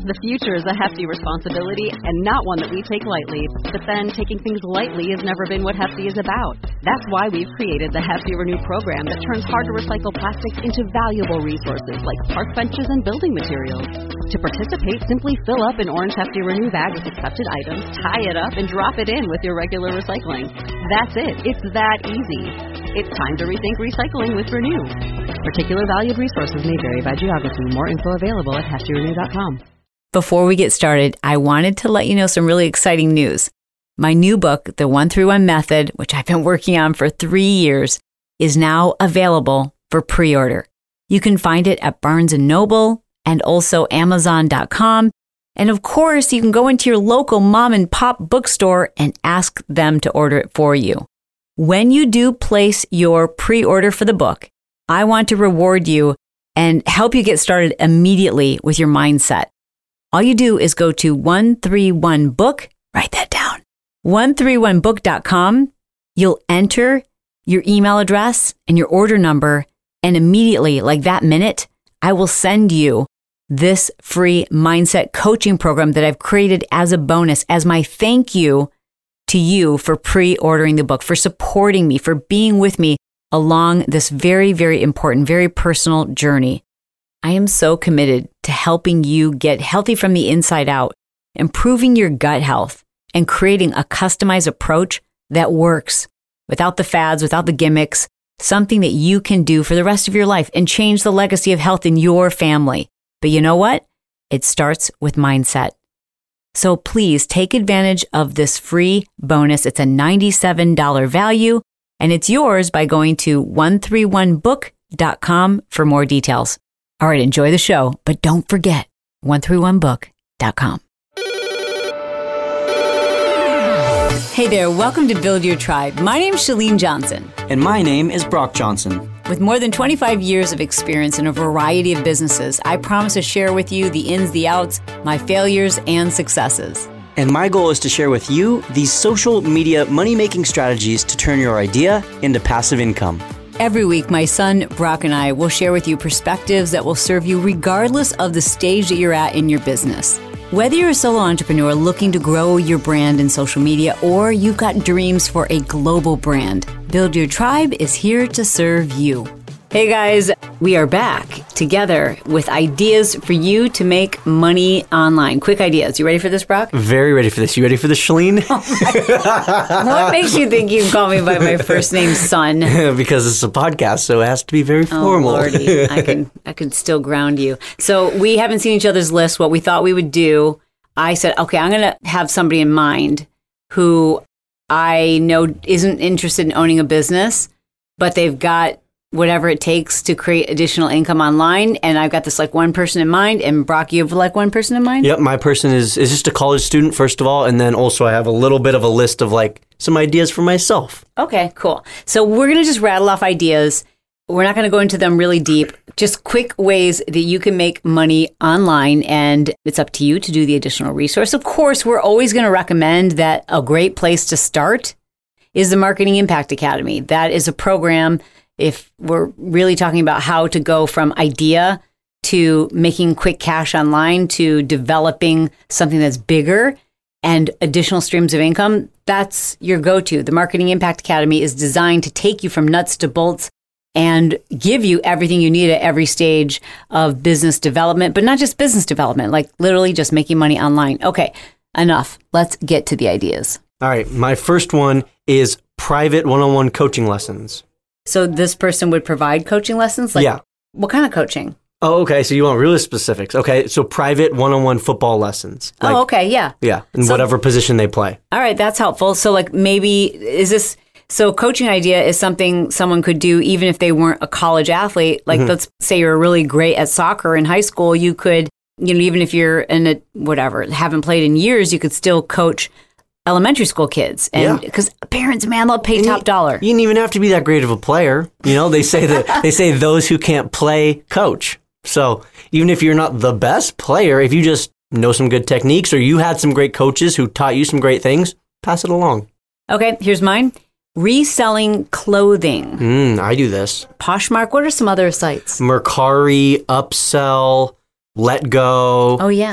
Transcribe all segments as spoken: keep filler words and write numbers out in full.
The future is a hefty responsibility and not one that we take lightly. But then, taking things lightly has never been what Hefty is about. That's why we've created the Hefty Renew program that turns hard-to-recycle plastics into valuable resources like park benches and building materials. To participate, simply fill up an orange Hefty Renew bag with accepted items, tie it up, and drop it in with your regular recycling. That's it. It's that easy. It's time to rethink recycling with Renew. Particular valued resources may vary by geography. More info available at hefty renew dot com. Before we get started, I wanted to let you know some really exciting news. My new book, The one three one Method, which I've been working on for three years, is now available for pre-order. You can find it at Barnes and Noble and also amazon dot com. And of course, you can go into your local mom and pop bookstore and ask them to order it for you. When you do place your pre-order for the book, I want to reward you and help you get started immediately with your mindset. All you do is go to one three one book, write that down, one three one book dot com. You'll enter your email address and your order number, and immediately, like that minute, I will send you this free mindset coaching program that I've created as a bonus, as my thank you to you for pre-ordering the book, for supporting me, for being with me along this very, very important, very personal journey. I am so committed to helping you get healthy from the inside out, improving your gut health, and creating a customized approach that works without the fads, without the gimmicks, something that you can do for the rest of your life and change the legacy of health in your family. But you know what? It starts with mindset. So please take advantage of this free bonus. It's a ninety-seven dollars value, and it's yours by going to one three one book dot com for more details. All right, enjoy the show, but don't forget one three one book dot com. Hey there, welcome to Build Your Tribe. My name is Chalene Johnson. And my name is Brock Johnson. With more than twenty-five years of experience in a variety of businesses, I promise to share with you the ins, the outs, my failures, and successes. And my goal is to share with you these social media money-making strategies to turn your idea into passive income. Every week, my son, Brock, and I will share with you perspectives that will serve you regardless of the stage that you're at in your business. Whether you're a solo entrepreneur looking to grow your brand in social media or you've got dreams for a global brand, Build Your Tribe is here to serve you. Hey guys, we are back together with ideas for you to make money online. Quick ideas. You ready for this, Brock? Very ready for this. You ready for this, Chalene? Oh what makes you think you can call me by my first name, son? Because it's a podcast, so it has to be very formal. Oh, Lordy. I can I can still ground you. So we haven't seen each other's list. What we thought we would do, I said, okay, I'm going to have somebody in mind who I know isn't interested in owning a business, but they've got whatever it takes to create additional income online. And I've got this like one person in mind. And Brock, you have like one person in mind? Yep, my person is, is just a college student, first of all. And then also I have a little bit of a list of like some ideas for myself. Okay, cool. So we're going to just rattle off ideas. We're not going to go into them really deep. Just quick ways that you can make money online. And it's up to you to do the additional resource. Of course, we're always going to recommend that a great place to start is the Marketing Impact Academy. That is a program. If we're really talking about how to go from idea to making quick cash online to developing something that's bigger and additional streams of income, that's your go-to. The Marketing Impact Academy is designed to take you from nuts to bolts and give you everything you need at every stage of business development, but not just business development, like literally just making money online. Okay, enough. Let's get to the ideas. All right, my first one is private one-on-one coaching lessons. So this person would provide coaching lessons? Like, yeah. What kind of coaching? Oh, okay. So you want really specifics. Okay. So private one-on-one football lessons. Like, oh, okay. Yeah. Yeah. In so, whatever position they play. All right. That's helpful. So like maybe is this, so coaching idea is something someone could do even if they weren't a college athlete. Like mm-hmm. let's say you're really great at soccer in high school. You could, you know, even if you're in a, whatever, haven't played in years, you could still coach elementary school kids. And because yeah. parents, man, they'll pay and top you, dollar. You didn't even have to be that great of a player. You know, they say that they say those who can't play coach. So even if you're not the best player, if you just know some good techniques or you had some great coaches who taught you some great things, pass it along. Okay, here's mine. Reselling clothing. Mm, I do this. Poshmark. What are some other sites? Mercari, Upsell, Let Go. Oh, yeah.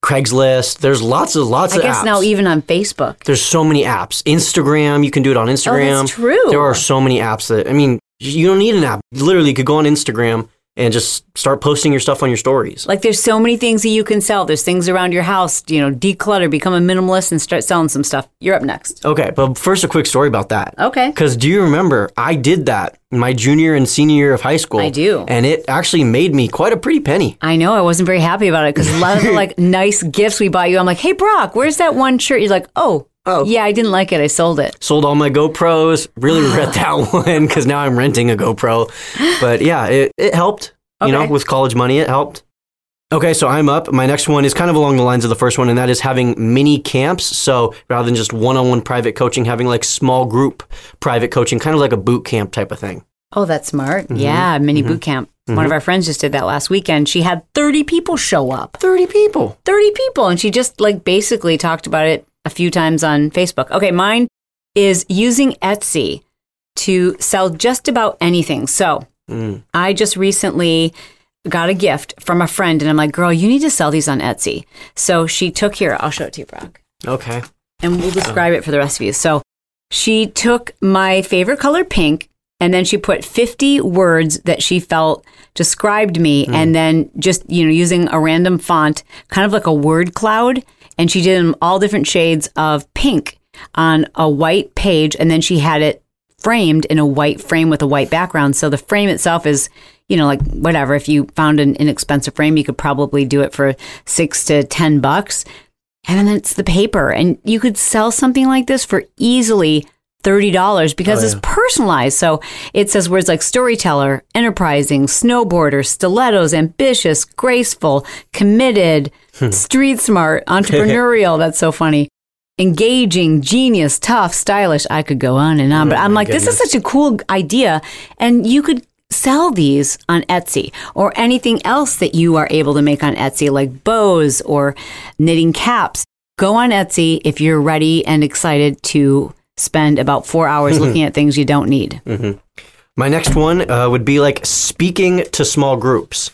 Craigslist. There's lots of lots I of guess apps. now even on Facebook. There's so many apps. Instagram, you can do it on Instagram. Oh, that's true. There are so many apps that, I mean, you don't need an app. Literally, you could go on Instagram and just start posting your stuff on your stories. Like there's so many things that you can sell. There's things around your house, you know, declutter, become a minimalist and start selling some stuff. You're up next. Okay, but first a quick story about that. Okay. Because do you remember, I did that in my junior and senior year of high school. I do. And it actually made me quite a pretty penny. I know. I wasn't very happy about it because a lot of the like nice gifts we bought you, I'm like, hey, Brock, where's that one shirt? You're like, oh, Oh. yeah, I didn't like it. I sold it. Sold all my GoPros. Really regret that one because now I'm renting a GoPro. But yeah, it, it helped. You Okay. know, with college money, it helped. Okay, so I'm up. My next one is kind of along the lines of the first one, and that is having mini camps. So rather than just one-on-one private coaching, having like small group private coaching, kind of like a boot camp type of thing. Oh, that's smart. Mm-hmm. Yeah, mini boot camp. Mm-hmm. One of our friends just did that last weekend. She had thirty people show up. thirty people. thirty people. And she just like basically talked about it a few times on Facebook. Okay, mine is using Etsy to sell just about anything. So mm. I just recently got a gift from a friend and I'm like, girl, you need to sell these on Etsy. So she took here, I'll show it to you, Brock. Okay. And we'll describe it for the rest of you. So she took my favorite color, pink, and then she put fifty words that she felt described me mm. and then just, you know, using a random font, kind of like a word cloud. And she did them all different shades of pink on a white page. And then she had it framed in a white frame with a white background. So the frame itself is, you know, like whatever. If you found an inexpensive frame, you could probably do it for six to ten bucks. And then it's the paper. And you could sell something like this for easily thirty dollars because oh, yeah. it's personalized. So it says words like storyteller, enterprising, snowboarder, stilettos, ambitious, graceful, committed, street smart, entrepreneurial. That's so funny. Engaging, genius, tough, stylish. I could go on and on, oh, but I'm like, goodness. This is such a cool idea. And you could sell these on Etsy or anything else that you are able to make on Etsy, like bows or knitting caps. Go on Etsy if you're ready and excited to spend about four hours looking at things you don't need. Mm-hmm. My next one uh, would be like speaking to small groups.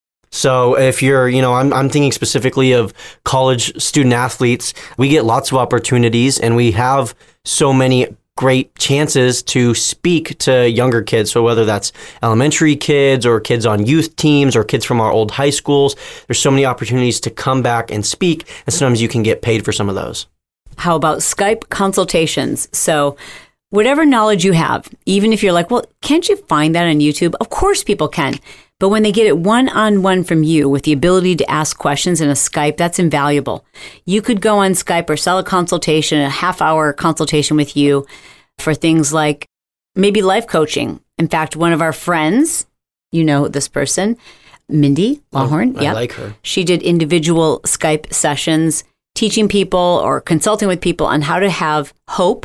So if you're, you know, I'm I'm thinking specifically of college student athletes. We get lots of opportunities and we have so many great chances to speak to younger kids. So whether that's elementary kids or kids on youth teams or kids from our old high schools, there's so many opportunities to come back and speak. And sometimes you can get paid for some of those. How about Skype consultations? So whatever knowledge you have, even if you're like, well, can't you find that on YouTube? Of course people can. But when they get it one-on-one from you with the ability to ask questions in a Skype, that's invaluable. You could go on Skype or sell a consultation, a half-hour consultation with you for things like maybe life coaching. In fact, one of our friends, you know this person, Mindy Lawhorn. Oh, I yep. like her. She did individual Skype sessions teaching people or consulting with people on how to have hope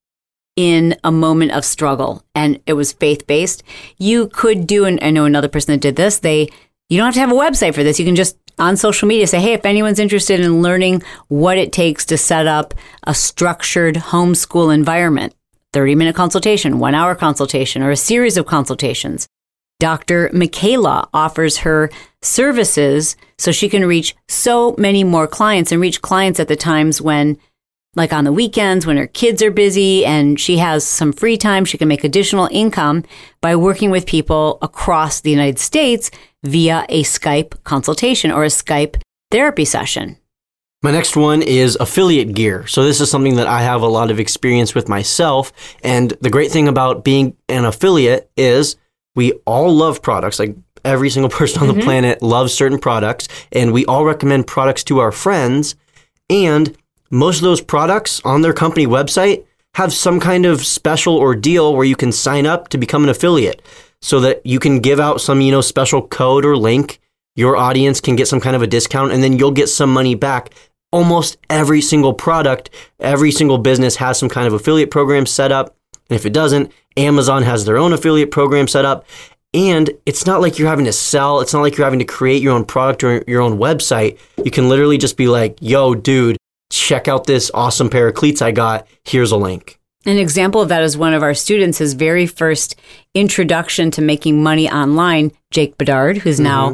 in a moment of struggle. And it was faith-based. You could do, and I know another person that did this, they, you don't have to have a website for this. You can just on social media say, hey, if anyone's interested in learning what it takes to set up a structured homeschool environment, thirty minute consultation, one hour consultation, or a series of consultations. Doctor Michaela offers her services so she can reach so many more clients and reach clients at the times when, like on the weekends, when her kids are busy and she has some free time, she can make additional income by working with people across the United States via a Skype consultation or a Skype therapy session. My next one is affiliate gear. So this is something that I have a lot of experience with myself. And the great thing about being an affiliate is we all love products. Like every single person on the mm-hmm. planet loves certain products, and we all recommend products to our friends. And most of those products on their company website have some kind of special or deal where you can sign up to become an affiliate so that you can give out some, you know, special code or link. Your audience can get some kind of a discount, and then you'll get some money back. Almost every single product, every single business has some kind of affiliate program set up. And if it doesn't, Amazon has their own affiliate program set up. And it's not like you're having to sell. It's not like you're having to create your own product or your own website. You can literally just be like, yo, dude, check out this awesome pair of cleats I got. Here's a link. An example of that is one of our students, his very first introduction to making money online, Jake Bedard, who's mm-hmm. now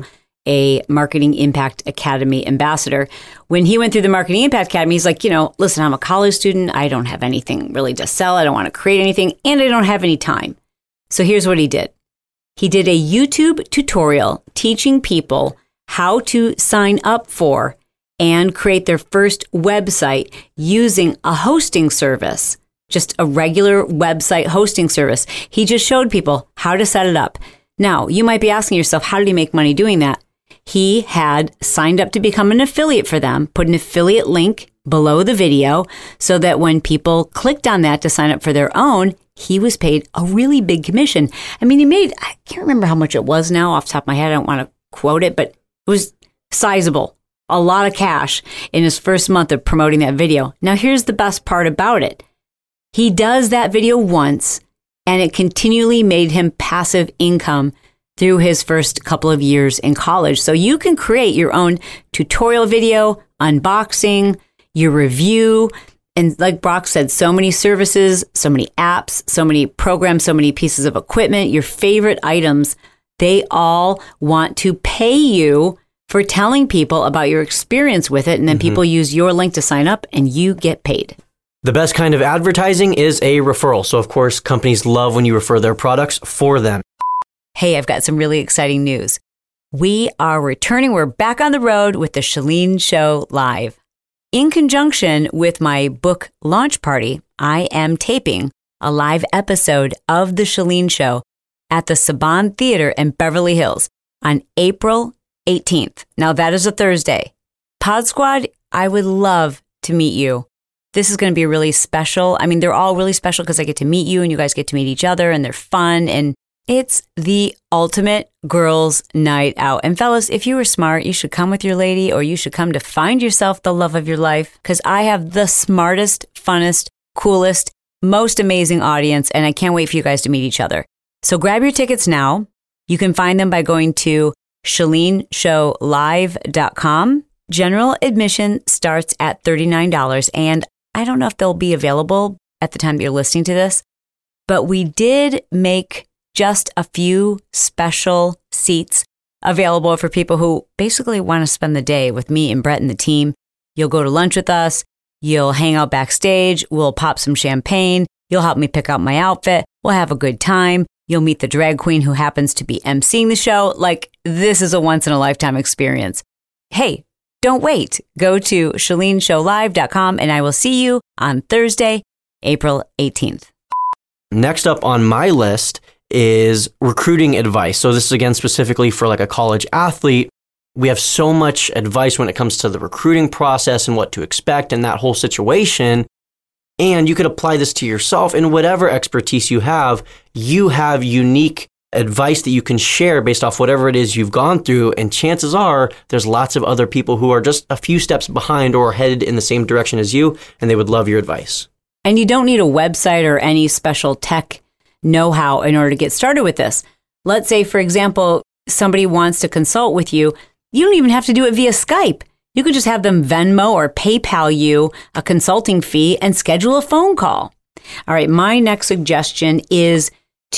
a Marketing Impact Academy ambassador. When he went through the Marketing Impact Academy, he's like, you know, listen, I'm a college student. I don't have anything really to sell. I don't want to create anything, and I don't have any time. So here's what he did. He did a YouTube tutorial teaching people how to sign up for and create their first website using a hosting service, just a regular website hosting service. He just showed people how to set it up. Now, you might be asking yourself, how did he make money doing that? He had signed up to become an affiliate for them, put an affiliate link below the video so that when people clicked on that to sign up for their own, he was paid a really big commission. I mean, he made, I can't remember how much it was now off the top of my head. I don't want to quote it, but it was sizable, a lot of cash in his first month of promoting that video. Now, here's the best part about it. He does that video once, and it continually made him passive income through his first couple of years in college. So you can create your own tutorial video, unboxing, your review, and like Brock said, so many services, so many apps, so many programs, so many pieces of equipment, your favorite items. They all want to pay you for telling people about your experience with it. And then mm-hmm. people use your link to sign up and you get paid. The best kind of advertising is a referral. So, of course, companies love when you refer their products for them. Hey, I've got some really exciting news. We are returning. We're back on the road with the Chalene Show Live. In conjunction with my book launch party, I am taping a live episode of The Chalene Show at the Saban Theater in Beverly Hills on April eighteenth. Now, that is a Thursday. Pod Squad, I would love to meet you. This is going to be really special. I mean, they're all really special because I get to meet you and you guys get to meet each other and they're fun. And it's the ultimate girls' night out. And fellas, if you were smart, you should come with your lady or you should come to find yourself the love of your life because I have the smartest, funnest, coolest, most amazing audience. And I can't wait for you guys to meet each other. So grab your tickets now. You can find them by going to chalene show live dot com. General admission starts at thirty-nine dollars. And I don't know if they'll be available at the time that you're listening to this, but we did make just a few special seats available for people who basically want to spend the day with me and Brett and the team. You'll go to lunch with us. You'll hang out backstage. We'll pop some champagne. You'll help me pick out my outfit. We'll have a good time. You'll meet the drag queen who happens to be emceeing the show. Like, this is a once-in-a-lifetime experience. Hey, don't wait. Go to chalene show live dot com and I will see you on Thursday, April eighteenth. Next up on my list is recruiting advice. So this is again specifically for like a college athlete. We have so much advice when it comes to the recruiting process and what to expect and that whole situation. And you could apply this to yourself in whatever expertise you have. You have unique advice that you can share based off whatever it is you've gone through. And chances are there's lots of other people who are just a few steps behind or headed in the same direction as you, and they would love your advice. And you don't need a website or any special tech know-how in order to get started with this. Let's say, for example, somebody wants to consult with you. You don't even have to do it via Skype. You could just have them Venmo or PayPal you a consulting fee and schedule a phone call. All right, my next suggestion is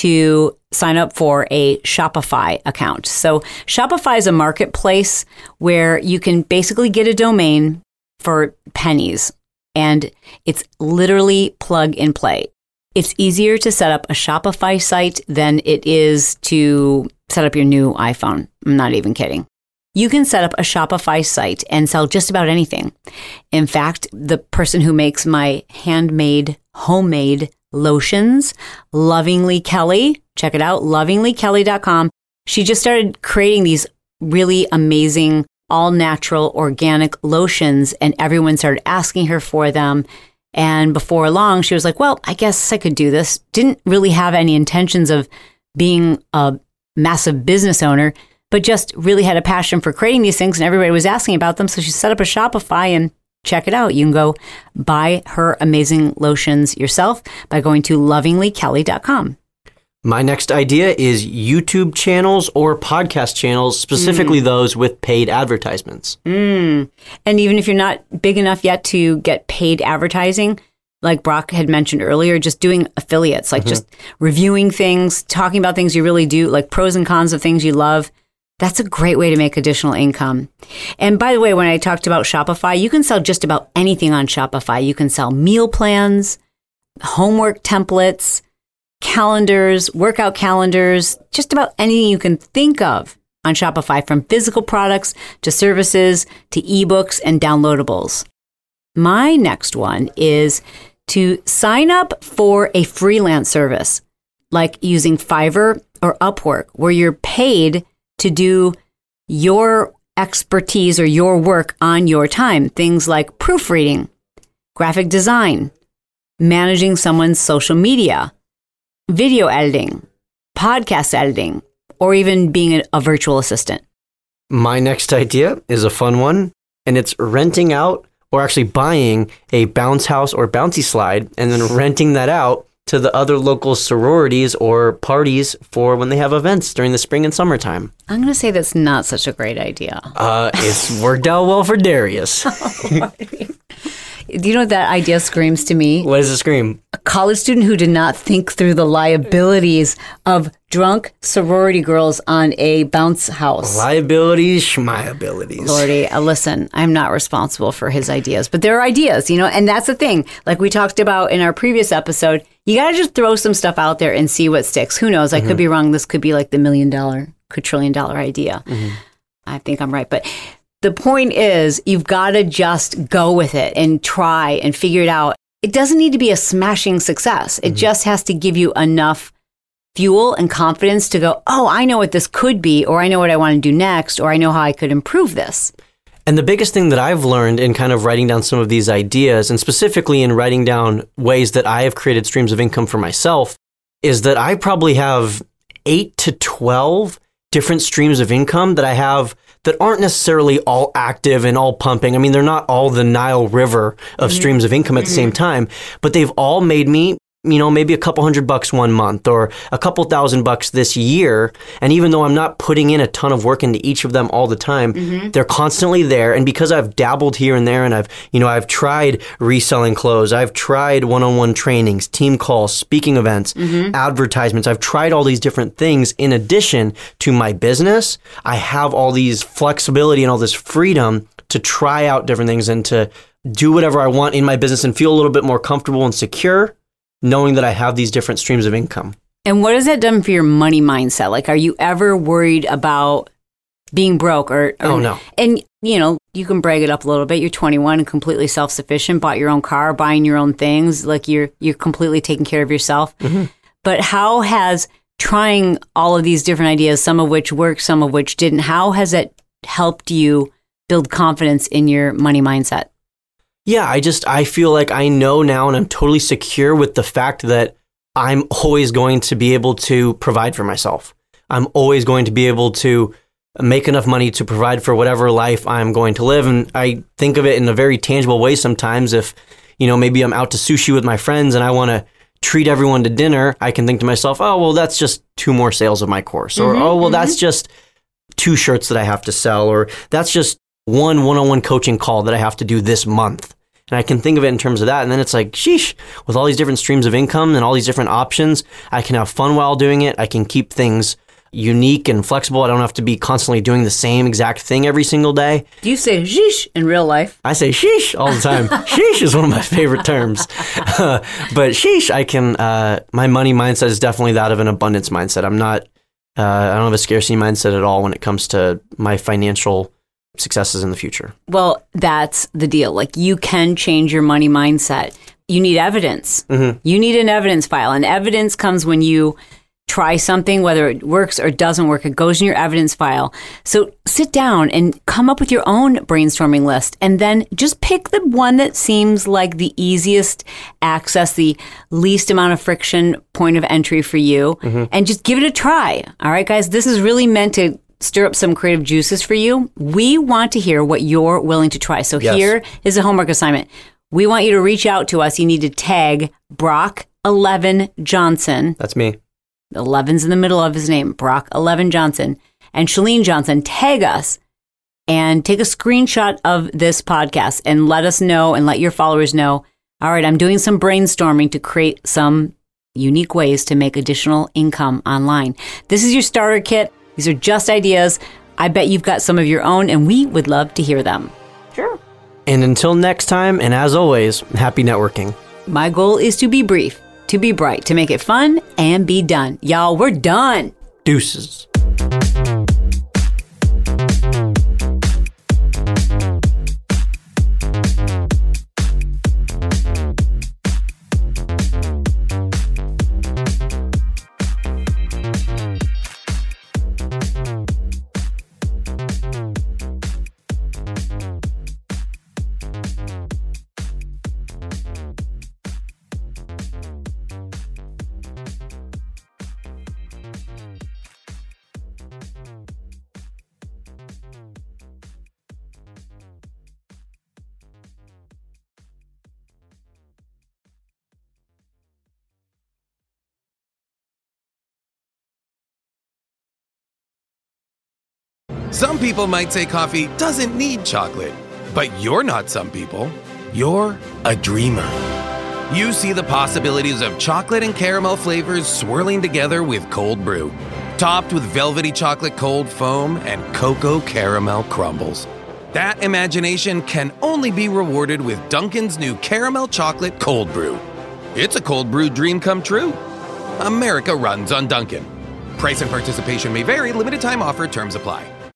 to sign up for a Shopify account. So Shopify is a marketplace where you can basically get a domain for pennies, and it's literally plug and play. It's easier to set up a Shopify site than it is to set up your new iPhone. I'm not even kidding. You can set up a Shopify site and sell just about anything. In fact, the person who makes my handmade, homemade lotions, Lovingly Kelly, check it out, lovingly kelly dot com. She just started creating these really amazing, all-natural, organic lotions, and everyone started asking her for them. And before long, she was like, well, I guess I could do this. Didn't really have any intentions of being a massive business owner, but just really had a passion for creating these things, and everybody was asking about them. So she set up a Shopify, and check it out. You can go buy her amazing lotions yourself by going to lovingly kelly dot com. My next idea is YouTube channels or podcast channels, specifically mm. those with paid advertisements. Mm. And even if you're not big enough yet to get paid advertising, like Brock had mentioned earlier, just doing affiliates, like mm-hmm. just reviewing things, talking about things you really do, like pros and cons of things you love. That's a great way to make additional income. And by the way, when I talked about Shopify, you can sell just about anything on Shopify. You can sell meal plans, homework templates, calendars, workout calendars, just about anything you can think of on Shopify, from physical products to services to ebooks and downloadables. My next one is to sign up for a freelance service, like using Fiverr or Upwork, where you're paid to do your expertise or your work on your time. Things like proofreading, graphic design, managing someone's social media, video editing, podcast editing, or even being a, a virtual assistant. My next idea is a fun one, and it's renting out or actually buying a bounce house or bouncy slide and then renting that out to the other local sororities or parties for when they have events during the spring and summertime. I'm going to say that's not such a great idea. Uh, it's worked out well for Darius. Do you know what that idea screams to me? What does it scream? A college student who did not think through the liabilities of drunk sorority girls on a bounce house. Liabilities, schmiabilities. Lordy, uh, listen, I'm not responsible for his ideas, but they're ideas, you know, and that's the thing. Like we talked about in our previous episode, you got to just throw some stuff out there and see what sticks. Who knows? I mm-hmm. could be wrong. This could be like the million dollar, quadrillion dollar idea. Mm-hmm. I think I'm right. But the point is, you've got to just go with it and try and figure it out. It doesn't need to be a smashing success. It mm-hmm. just has to give you enough fuel and confidence to go, oh, I know what this could be, or I know what I want to do next, or I know how I could improve this. And the biggest thing that I've learned in kind of writing down some of these ideas, and specifically in writing down ways that I have created streams of income for myself, is that I probably have eight to twelve different streams of income that I have that aren't necessarily all active and all pumping. I mean, they're not all the Nile River of mm-hmm. streams of income at the mm-hmm. same time, but they've all made me, you know, maybe a couple hundred bucks one month or a couple thousand bucks this year. And even though I'm not putting in a ton of work into each of them all the time, mm-hmm. they're constantly there. And because I've dabbled here and there and I've, you know, I've tried reselling clothes, I've tried one-on-one trainings, team calls, speaking events, mm-hmm. advertisements. I've tried all these different things in addition to my business. I have all these flexibility and all this freedom to try out different things and to do whatever I want in my business and feel a little bit more comfortable and secure, knowing that I have these different streams of income. And what has that done for your money mindset? Like, are you ever worried about being broke or, or oh, no. And, you know, you can brag it up a little bit. You're twenty-one and completely self-sufficient, bought your own car, buying your own things. Like you're, you're completely taking care of yourself. Mm-hmm. But how has trying all of these different ideas, some of which worked, some of which didn't, how has it helped you build confidence in your money mindset? Yeah, I just, I feel like I know now and I'm totally secure with the fact that I'm always going to be able to provide for myself. I'm always going to be able to make enough money to provide for whatever life I'm going to live. And I think of it in a very tangible way sometimes. If, you know, maybe I'm out to sushi with my friends and I want to treat everyone to dinner, I can think to myself, oh, well, that's just two more sales of my course. Or, mm-hmm, oh, well, mm-hmm. that's just two shirts that I have to sell. Or that's just one one-on-one coaching call that I have to do this month. And I can think of it in terms of that. And then it's like, sheesh, with all these different streams of income and all these different options, I can have fun while doing it. I can keep things unique and flexible. I don't have to be constantly doing the same exact thing every single day. Do you say sheesh in real life? I say sheesh all the time. Sheesh is one of my favorite terms. Uh, but sheesh, I can, uh, my money mindset is definitely that of an abundance mindset. I'm not, uh, I don't have a scarcity mindset at all when it comes to my financial successes in the future. Well, that's the deal. Like, you can change your money mindset. You need evidence. Mm-hmm. You need an evidence file. And evidence comes when you try something, whether it works or doesn't work. It goes in your evidence file. So sit down and come up with your own brainstorming list, and then just pick the one that seems like the easiest access, the least amount of friction point of entry for you, mm-hmm. and just give it a try. All right, guys, this is really meant to stir up some creative juices for you. We want to hear what you're willing to try. So yes. Here is a homework assignment. We want you to reach out to us. You need to tag Brock eleven Johnson. That's me. eleven's in the middle of his name, Brock eleven Johnson, and Chalene Johnson. Tag us and take a screenshot of this podcast and let us know and let your followers know, all right, I'm doing some brainstorming to create some unique ways to make additional income online. This is your starter kit. These are just ideas. I bet you've got some of your own, and we would love to hear them. Sure. And until next time, and as always, happy networking. My goal is to be brief, to be bright, to make it fun, and be done. Y'all, we're done. Deuces. Some people might say coffee doesn't need chocolate, but you're not some people. You're a dreamer. You see the possibilities of chocolate and caramel flavors swirling together with cold brew, topped with velvety chocolate cold foam and cocoa caramel crumbles. That imagination can only be rewarded with Dunkin's new caramel chocolate cold brew. It's a cold brew dream come true. America runs on Dunkin'. Price and participation may vary. Limited time offer. Terms apply.